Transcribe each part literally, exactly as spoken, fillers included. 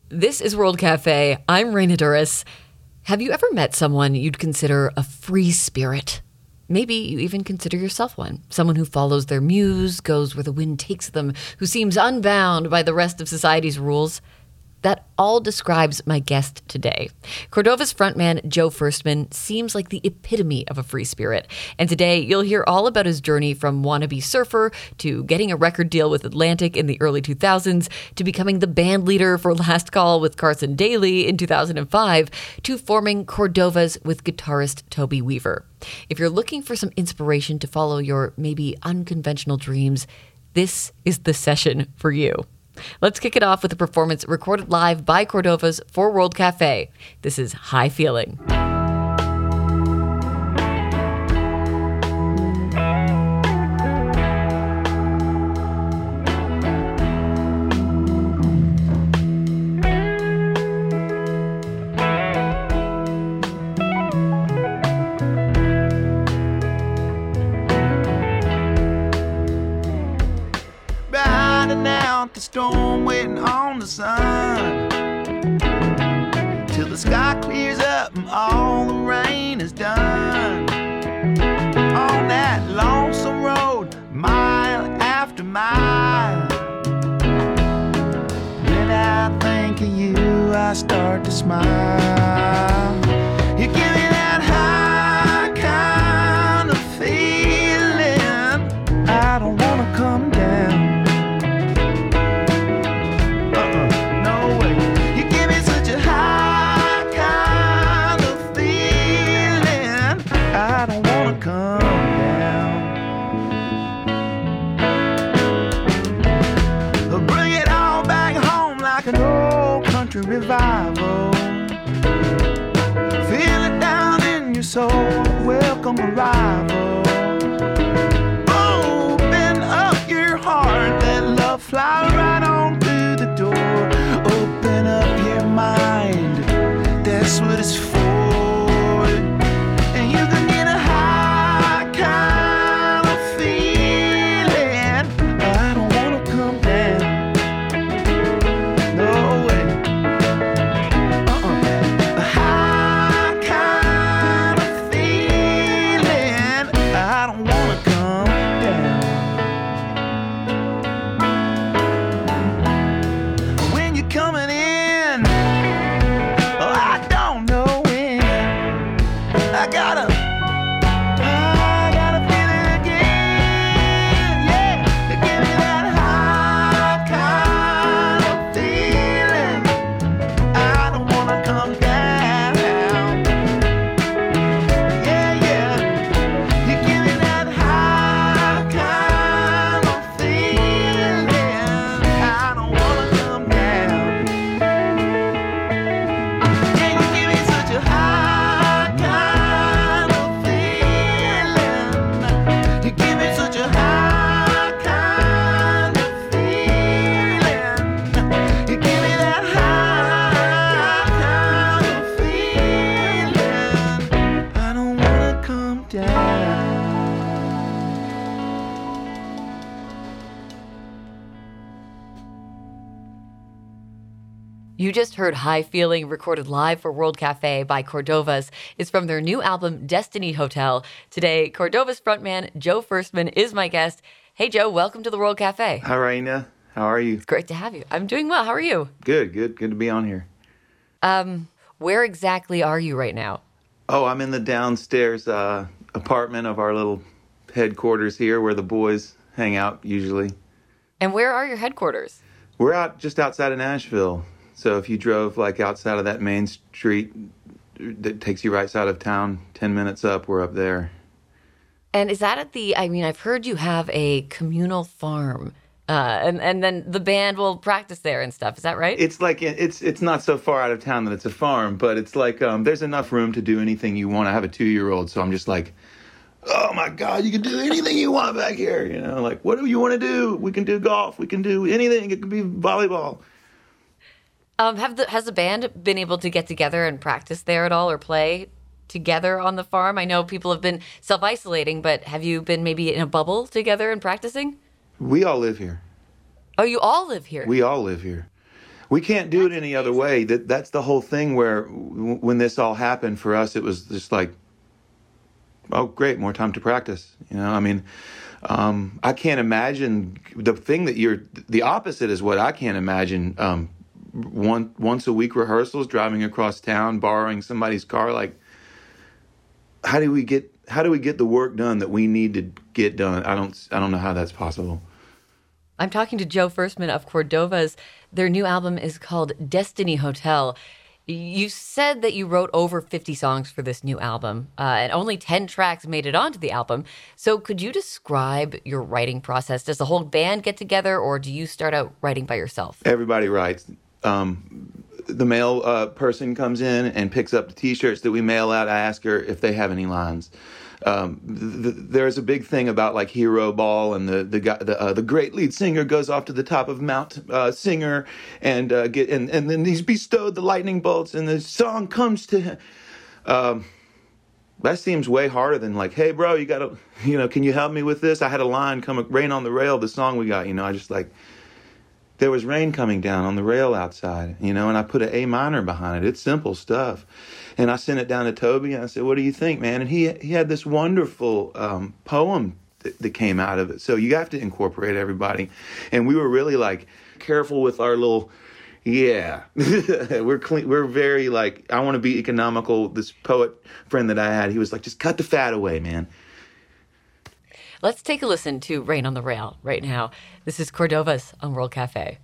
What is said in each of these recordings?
This is World Cafe. I'm Raina Duras. Have you ever met someone you'd consider a free spirit? Maybe you even consider yourself one. Someone who follows their muse, goes where the wind takes them, who seems unbound by the rest of society's rules. That all describes my guest today. Cordova's frontman, Joe Firstman, seems like the epitome of a free spirit. And today, you'll hear all about his journey from wannabe surfer to getting a record deal with Atlantic in the early two thousands to becoming the band leader for Last Call with Carson Daly in two thousand five to forming Cordovas with guitarist Toby Weaver. If you're looking for some inspiration to follow your maybe unconventional dreams, this is the session for you. Let's kick it off with a performance recorded live by Cordovas for World Cafe. This is High Feeling. The storm waiting on the sun till the sky clears up and all the rain is done. On that lonesome road, mile after mile, when I think of you, I start to smile. You give me that high kind of feeling. I don't wanna come down. Revival, feel it down in your soul, welcome arrival. Open up your heart, let love fly right on through the door. Open up your mind, that's what it's for. And you can get a high kind of feeling. I don't wanna come down. No way. You just heard High Feeling, recorded live for World Cafe by Cordovas. It's from their new album, Destiny Hotel. Today, Cordovas frontman Joe Firstman is my guest. Hey, Joe, welcome to the World Cafe. Hi, Raina. How are you? It's great to have you. I'm doing well. How are you? Good, good. Good to be on here. Um, where exactly are you right now? Oh, I'm in the downstairs uh, apartment of our little headquarters here where the boys hang out usually. And where are your headquarters? We're out just outside of Nashville. So if you drove like outside of that main street that takes you right side of town, ten minutes up, we're up there. And is that at the, I mean, I've heard you have a communal farm, uh, and, and then the band will practice there and stuff. Is that right? It's like, it's it's not so far out of town that it's a farm, but it's like, um, there's enough room to do anything you want. I have a two-year-old, so I'm just like, oh my God, you can do anything you want back here. You know, like, what do you want to do? We can do golf. We can do anything. It could be volleyball. Um, have the, has the band been able to get together and practice there at all or play together on the farm? I know people have been self-isolating, but have you been maybe in a bubble together and practicing? We all live here. Oh, you all live here? We all live here. We can't do it any other way. That that's the whole thing where w- when this all happened for us, it was just like, oh, great, more time to practice. You know, I mean, um, I can't imagine the thing that you're, the opposite is what I can't imagine. Um, one, once a week rehearsals, driving across town, borrowing somebody's car. Like, how do we get, how do we get the work done that we need to get done? I don't, I don't know how that's possible. I'm talking to Joe Firstman of Cordovas. Their new album is called Destiny Hotel. You said that you wrote over fifty songs for this new album, uh, and only ten tracks made it onto the album. So could you describe your writing process? Does the whole band get together, or do you start out writing by yourself? Everybody writes. Um, the mail uh, person comes in and picks up the T-shirts that we mail out. I ask her if they have any lines. Um, th- th- there's a big thing about like Hero Ball, and the the guy, the, uh, the great lead singer goes off to the top of Mount uh, Singer and uh, get and, and then he's bestowed the lightning bolts, and the song comes to him. Um, that seems way harder than like, hey bro, you gotta, you know, can you help me with this? I had a line come, Rain on the Rail, the song we got, you know, I just like, there was rain coming down on the rail outside, you know, and I put an A minor behind it. It's simple stuff. And I sent it down to Toby, and I said, what do you think, man? And he he had this wonderful um, poem that, that came out of it. So you have to incorporate everybody. And we were really, like, careful with our little, yeah. we're clean, we're very, like, I want to be economical. This poet friend that I had, he was like, just cut the fat away, man. Let's take a listen to Rain on the Rail right now. This is Cordovas on World Cafe.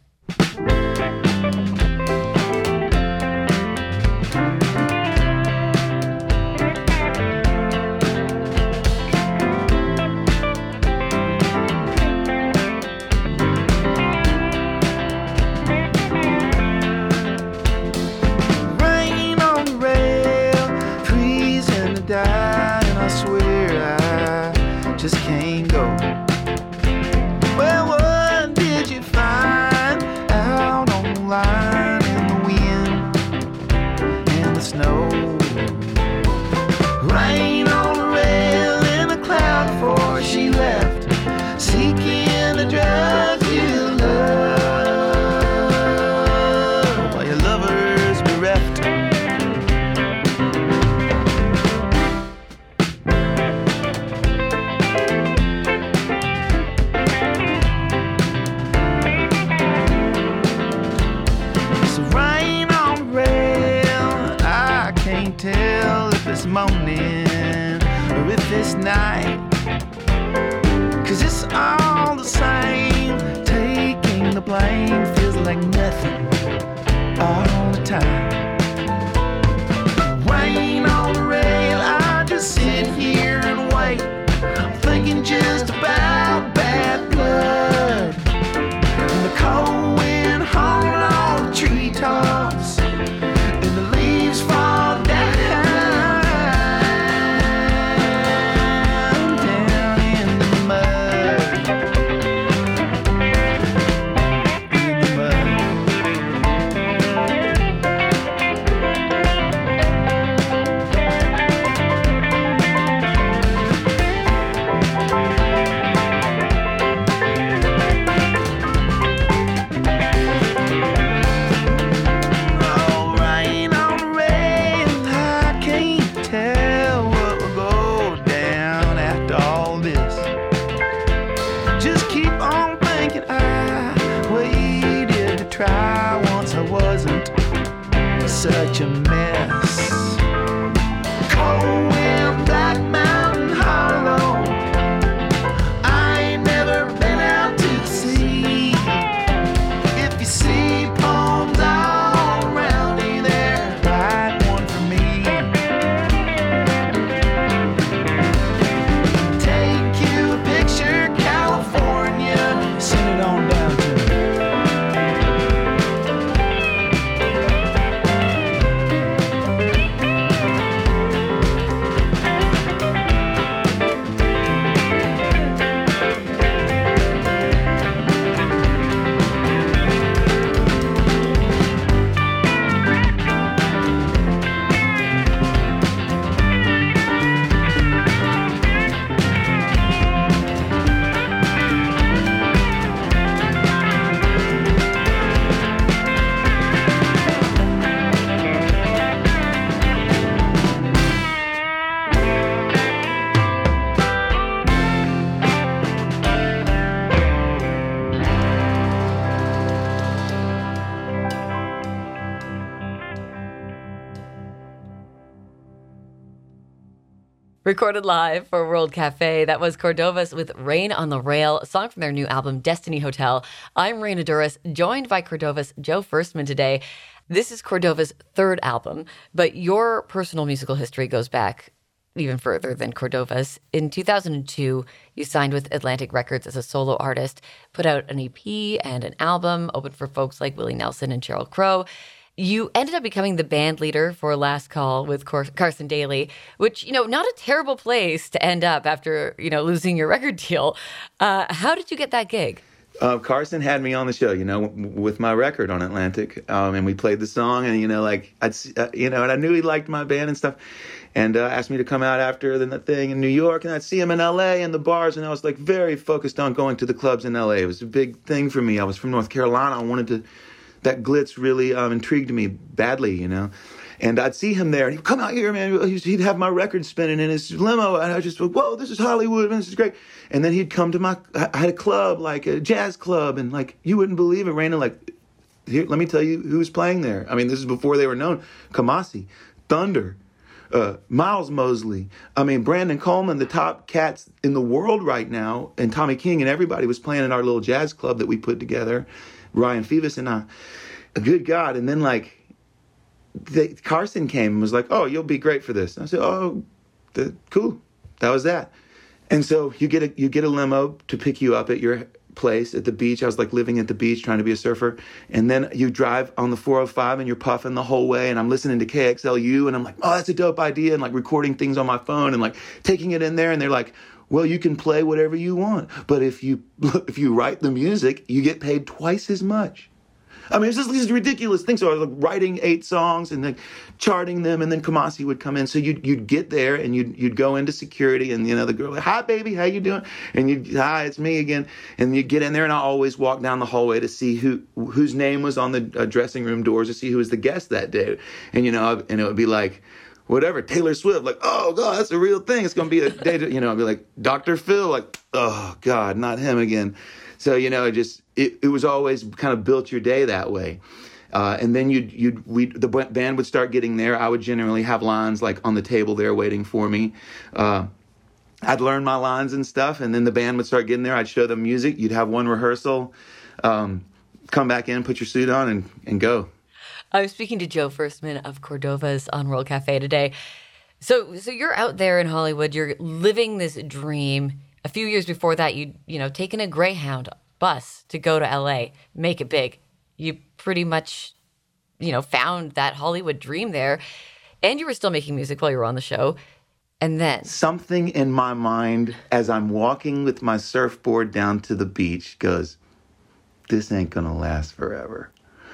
Rain on the rail, freezing to die, and I swear I just can't go. Well, what did you find out on the line in the wind and the snow? Rain on the rail in a cloud before she left, seeking the drugs you love while your lover's bereft. Tell if it's morning or if it's night, 'cause it's all the same. Taking the blame feels like nothing all the time. Rain on the rail, I just sit here and wait. I'm thinking just about bad blood and the cold wind hauling all the treetops, and the leaves fall down. Such a mess. Cold wind, Black Mountain Hollow. I ain't never been out to sea. If you see palms all around me there, write one for me. Take you a picture, California, send it on down to me. Recorded live for World Cafe, that was Cordovas with Rain on the Rail, a song from their new album, Destiny Hotel. I'm Raina Douris, joined by Cordovas' Joe Firstman today. This is Cordovas' third album, but your personal musical history goes back even further than Cordovas. In two thousand two, you signed with Atlantic Records as a solo artist, put out an E P and an album, opened for folks like Willie Nelson and Sheryl Crow. You ended up becoming the band leader for Last Call with Car- Carson Daly, which, you know, not a terrible place to end up after, you know, losing your record deal. Uh, how did you get that gig? Uh, Carson had me on the show, you know, w- with my record on Atlantic, um, and we played the song, and you know, like I'd, uh, you know, and I knew he liked my band and stuff, and uh, asked me to come out after the thing in New York, and I'd see him in L A and the bars, and I was like very focused on going to the clubs in L A. It was a big thing for me. I was from North Carolina. I wanted to. That glitz really um, intrigued me badly, you know. And I'd see him there, and he'd come out here, man. He'd have my record spinning in his limo, and I just go, whoa, this is Hollywood, man, this is great. And then he'd come to my, I had a club, like a jazz club, and like, you wouldn't believe it, Raina, like, here, let me tell you who's playing there. I mean, this is before they were known. Kamasi, Thunder, uh, Miles Mosley, I mean, Brandon Coleman, the top cats in the world right now, and Tommy King, and everybody was playing in our little jazz club that we put together. Ryan Phoebus and I, good God. And then like, they, Carson came and was like, oh, you'll be great for this. And I said, oh, the, cool. That was that. And so you get a, you get a limo to pick you up at your place at the beach. I was like living at the beach trying to be a surfer. And then you drive on the four oh five and you're puffing the whole way. And I'm listening to K X L U and I'm like, oh, that's a dope idea. And like recording things on my phone and like taking it in there. And they're like, well, you can play whatever you want, but if you if you write the music, you get paid twice as much. I mean, it's just these ridiculous things. So I was like writing eight songs and then charting them, and then Kamasi would come in. So you'd you'd get there and you'd you'd go into security, and you know the girl like, hi baby, how you doing? And you hi, it's me again. And you get in there, and I always walk down the hallway to see who whose name was on the uh, dressing room doors to see who was the guest that day. And you know, and it would be like, whatever, Taylor Swift, like, oh, God, that's a real thing. It's going to be a day, to, you know, I'd be like, Doctor Phil, like, oh, God, not him again. So, you know, it just, it, it was always kind of built your day that way. Uh, and then you'd, you'd, we the band would start getting there. I would generally have lines like on the table there waiting for me. Uh, I'd learn my lines and stuff, and then the band would start getting there. I'd show them music. You'd have one rehearsal, um, come back in, put your suit on, and, and go. I'm speaking to Joe Firstman of Cordovas on World Cafe today. So so you're out there in Hollywood. You're living this dream. A few years before that, you'd you know, taken a Greyhound bus to go to L A, make it big. You pretty much, you know, found that Hollywood dream there. And you were still making music while you were on the show. And then something in my mind as I'm walking with my surfboard down to the beach goes, this ain't going to last forever.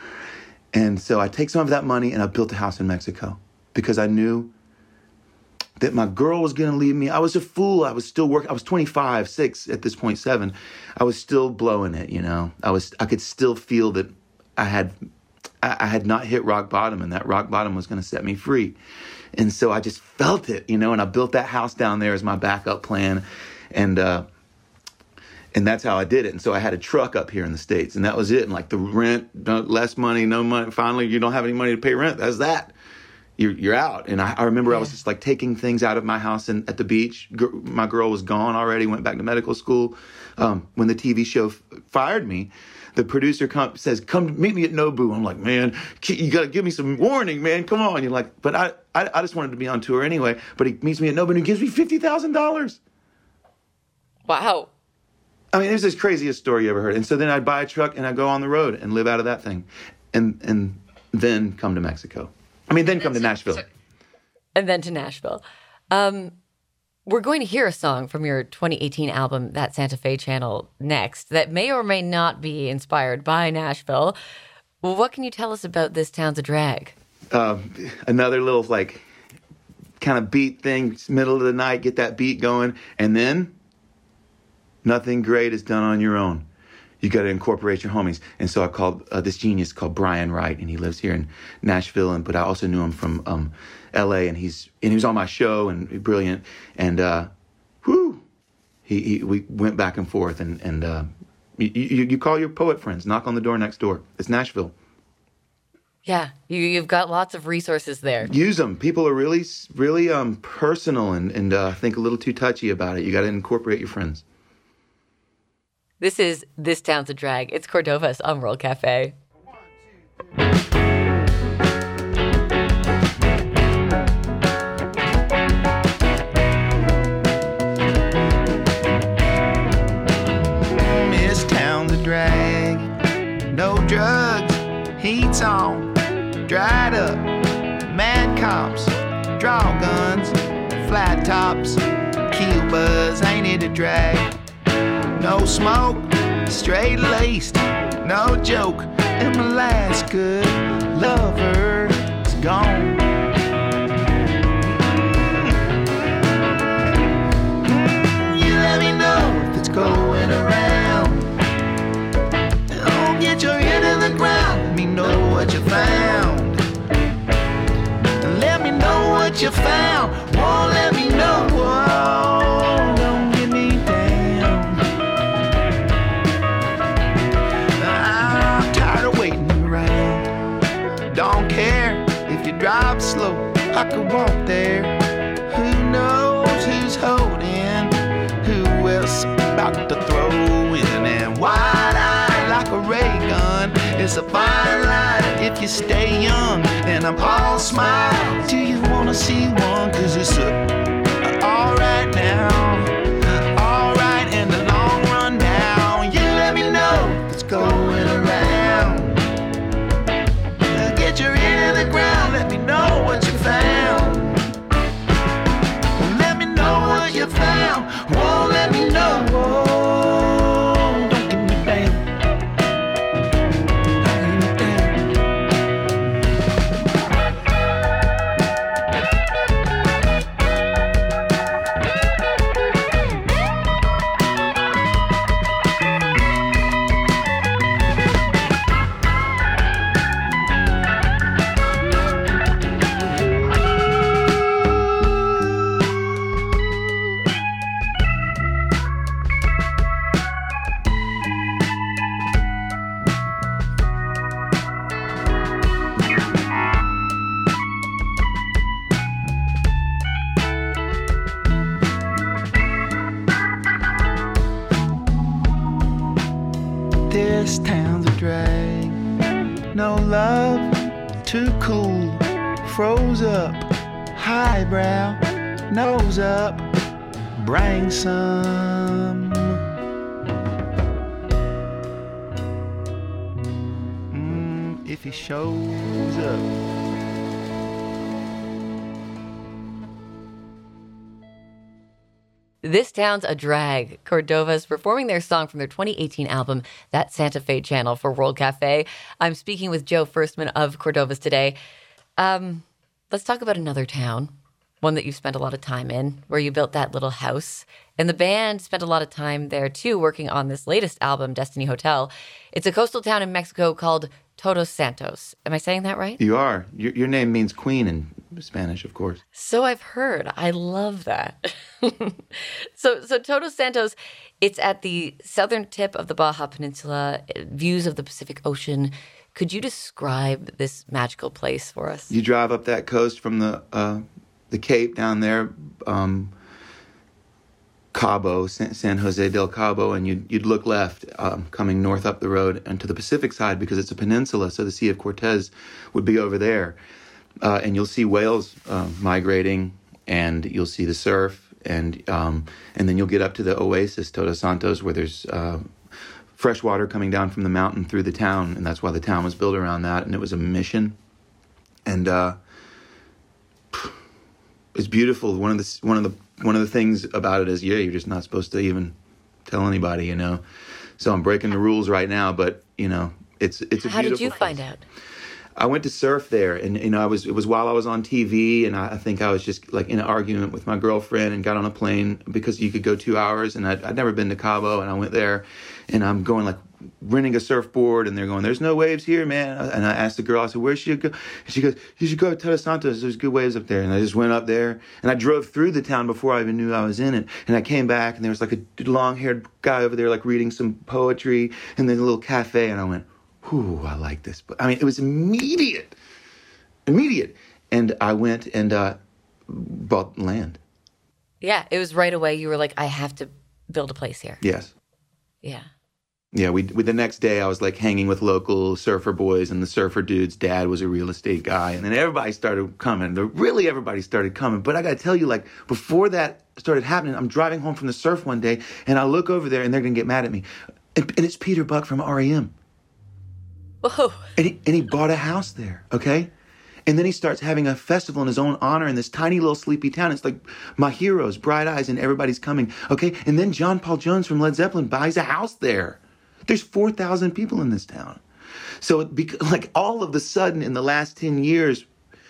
And so I take some of that money and I built a house in Mexico because I knew that my girl was going to leave me. I was a fool. I was still working. I was twenty-five, six at this point, seven. I was still blowing it, you know. I was. I could still feel that I had I, I had not hit rock bottom, and that rock bottom was going to set me free. And so I just felt it, you know, and I built that house down there as my backup plan. And uh And that's how I did it. And so I had a truck up here in the States, and that was it. And like the rent, no, less money, no money. Finally, you don't have any money to pay rent. That's that. You're, you're out. And I, I remember yeah. I was just like taking things out of my house and at the beach. G- my girl was gone already, went back to medical school. Um, when the T V show f- fired me, the producer com- says, come meet me at Nobu. I'm like, man, you got to give me some warning, man. Come on. You're like, but I, I, I just wanted to be on tour anyway. But he meets me at Nobu and he gives me fifty thousand dollars. Wow. I mean, it's the craziest story you ever heard. And so then I'd buy a truck and I'd go on the road and live out of that thing. And and then come to Mexico. I mean, then come to Nashville. And then to Nashville. Um, we're going to hear a song from your twenty eighteen album, That Santa Fe Channel, next, that may or may not be inspired by Nashville. Well, what can you tell us about This Town's a Drag? Um, another little, like, kind of beat thing, middle of the night, get that beat going. And then nothing great is done on your own. You got to incorporate your homies. And so I called uh, this genius called Brian Wright, and he lives here in Nashville. And but I also knew him from um, L A, and he's and he was on my show and brilliant. And uh, whoo, he, he we went back and forth. And and uh, you, you you call your poet friends, knock on the door next door. It's Nashville. Yeah, you, you've got lots of resources there. Use them. People are really, really um, personal and, and uh, think a little too touchy about it. You got to incorporate your friends. This is This Town's a Drag. It's Cordovas on World Cafe. This town's a drag. No drugs, heat's on. Dried up, mad cops, draw guns, flat tops, kill buzz, ain't it a drag? No smoke, straight laced, no joke, and my last good lover is gone. Mm, you let me know if it's going around. Oh, get your ear to the ground, let me know what you found. Let me know what you found. Won't let me know. Whoa, don't get me down. I'm tired of waiting around. Don't care if you drive slow. I could walk there. Who knows who's holding? Who else about to throw in? And wide-eyed like a ray gun. It's a fine line if you stay young. And I'm all smile. Do you wanna see one? Cause it's a, a alright now. Alright in the long run now. You let me know if it's going around. Get your ear to the ground. Let me know what you found. Let me know what you found. Won't let me know. Whoa, don't get me down. This town's a drag. No love, too cool. Froze up, highbrow, nose up. Bring some. Mm, if he shows up. This Town's a Drag. Cordovas performing their song from their twenty eighteen album, That Santa Fe Channel, for World Cafe. I'm speaking with Joe Firstman of Cordovas today. Um, let's talk about another town, one that you spent a lot of time in, where you built that little house. And the band spent a lot of time there, too, working on this latest album, Destiny Hotel. It's a coastal town in Mexico called Todos Santos. Am I saying that right? You are. Your, your name means queen in Spanish, of course. So I've heard. I love that. so, so Todos Santos, it's at the southern tip of the Baja Peninsula, views of the Pacific Ocean. Could you describe this magical place for us? You drive up that coast from the uh, the Cape down there, um, Cabo, San, San Jose del Cabo, and you'd, you'd look left, um, coming north up the road and to the Pacific side because it's a peninsula, so the Sea of Cortez would be over there. Uh, and you'll see whales uh, migrating, and you'll see the surf, and um, and then you'll get up to the oasis, Todos Santos, where there's uh, fresh water coming down from the mountain through the town, and that's why the town was built around that, and it was a mission. And uh, it's beautiful. One of the one of the one of the things about it is, yeah, you're just not supposed to even tell anybody, you know. So I'm breaking the rules right now, but you know, it's it's a How beautiful did you place. find out? I went to surf there, and you know, I was it was while I was on T V, and I, I think I was just like in an argument with my girlfriend, and got on a plane because you could go two hours, and I'd, I'd never been to Cabo, and I went there, and I'm going like renting a surfboard, and they're going, "There's no waves here, man." And I asked the girl, I said, "Where should you go?" And she goes, "You should go to Todos Santos. There's good waves up there." And I just went up there, and I drove through the town before I even knew I was in it. And I came back, and there was like a long-haired guy over there, like reading some poetry, and then a little cafe, and I went, "Ooh, I like this." But I mean, it was immediate. immediate. And I went and uh, bought land. Yeah, it was right away. You were like, I have to build a place here. Yes. Yeah. Yeah, we, we the next day I was like hanging with local surfer boys, and the surfer dude's dad was a real estate guy, and then everybody started coming. The, really, everybody started coming. But I got to tell you, like before that started happening, I'm driving home from the surf one day, and I look over there, and they're gonna get mad at me, and, and it's Peter Buck from R E M. Whoa! And he, and he bought a house there, okay? And then he starts having a festival in his own honor in this tiny little sleepy town. It's like my heroes, Bright Eyes, and everybody's coming, okay? And then John Paul Jones from Led Zeppelin buys a house there. There's four thousand people in this town. So, it bec- like, all of a sudden in the last ten years,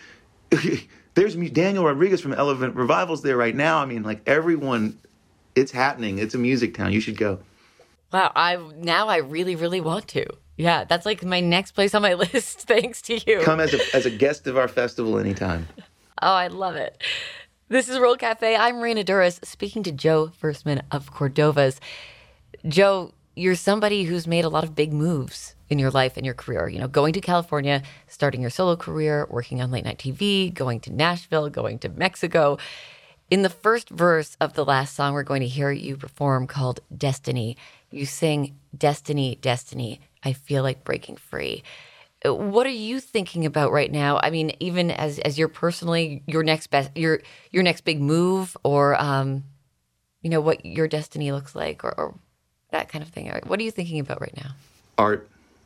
there's Daniel Rodriguez from Elephant Revival's there right now. I mean, like, everyone, it's happening. It's a music town. You should go. Wow, I now I really, really want to. Yeah, that's like my next place on my list, thanks to you. Come as a, as a guest of our festival anytime. Oh, I love it. This is World Cafe. I'm Raina Douris, speaking to Joe Firstman of Cordovas. Joe, you're somebody who's made a lot of big moves in your life and your career. You know, going to California, starting your solo career, working on late night T V, going to Nashville, going to Mexico. In the first verse of the last song we're going to hear you perform, called Destiny, you sing, "Destiny, destiny, I feel like breaking free." What are you thinking about right now? I mean, even as as you're personally, your next best, your your next big move, or um, you know, what your destiny looks like, or, or that kind of thing. What are you thinking about right now? Art.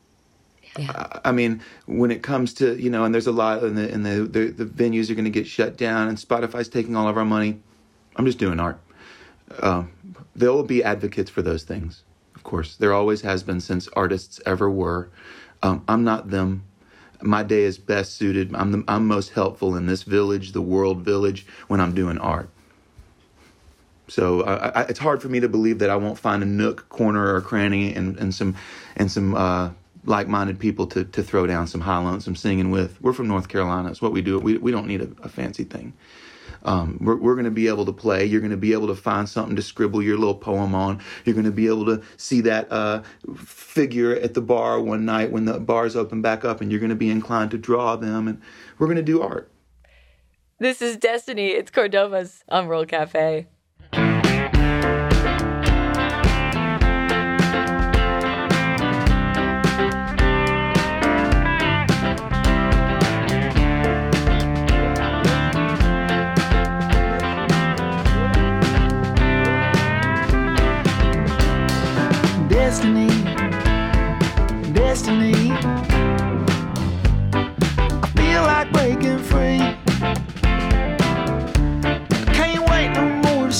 Yeah. I mean, when it comes to, you know, and there's a lot, and the, and the, the, the venues are going to get shut down, and Spotify's taking all of our money. I'm just doing art. Um, there will be advocates for those things, of course. There always has been since artists ever were. Um, I'm not them. My day is best suited. I'm the, I'm most helpful in this village, the world village, when I'm doing art. So I, I, it's hard for me to believe that I won't find a nook, corner, or cranny, and, and some and some uh, like-minded people to to throw down some high lonesome singing with. We're from North Carolina. It's what we do. We we don't need a, a fancy thing. Um, we're we're going to be able to play. You're going to be able to find something to scribble your little poem on. You're going to be able to see that uh, figure at the bar one night when the bars open back up, and you're going to be inclined to draw them. And we're going to do art. This is Destiny. It's Cordovas on World Cafe. Destiny, destiny, I feel like breaking free. I can't wait no more to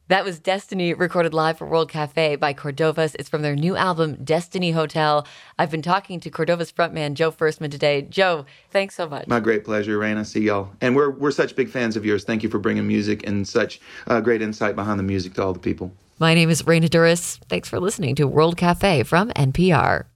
That was Destiny, recorded live for World Cafe by Cordovas. It's from their new album, Destiny Hotel. I've been talking to Cordovas frontman Joe Firstman today. Joe, thanks so much. My great pleasure, Raina. See y'all. And we're we're such big fans of yours. Thank you for bringing music and such uh, great insight behind the music to all the people. My name is Raina Douris. Thanks for listening to World Cafe from N P R.